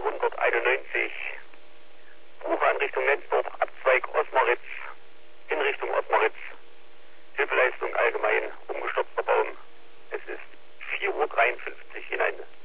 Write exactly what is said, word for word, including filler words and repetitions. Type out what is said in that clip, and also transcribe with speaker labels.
Speaker 1: hunderteinundneunzig, Bucheinrichtung Nenzdorf, Abzweig Osmaritz, in Richtung Osmaritz, Hilfeleistung allgemein, umgestürzter Baum. Es ist vier Uhr dreiundfünfzig hinein.